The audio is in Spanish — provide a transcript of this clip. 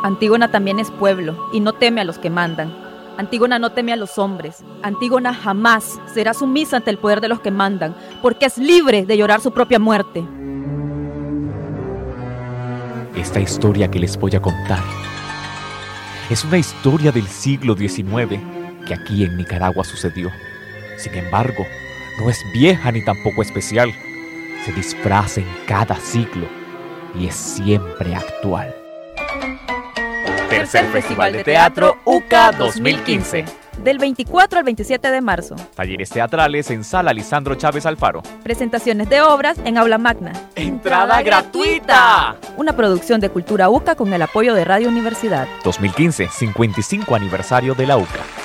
Antígona también es pueblo y no teme a los que mandan. Antígona no teme a los hombres. Antígona jamás será sumisa ante el poder de los que mandan, porque es libre de llorar su propia muerte. Esta historia que les voy a contar es una historia del siglo XIX que aquí en Nicaragua sucedió. Sin embargo, no es vieja ni tampoco especial. Se disfraza en cada siglo y es siempre actual. Tercer Festival de Teatro UCA 2015. Del 24 al 27 de marzo. Talleres teatrales en Sala Lisandro Chávez Alfaro. Presentaciones de obras en Aula Magna. ¡Entrada gratuita! Una producción de Cultura UCA con el apoyo de Radio Universidad. 2015, 55 aniversario de la UCA.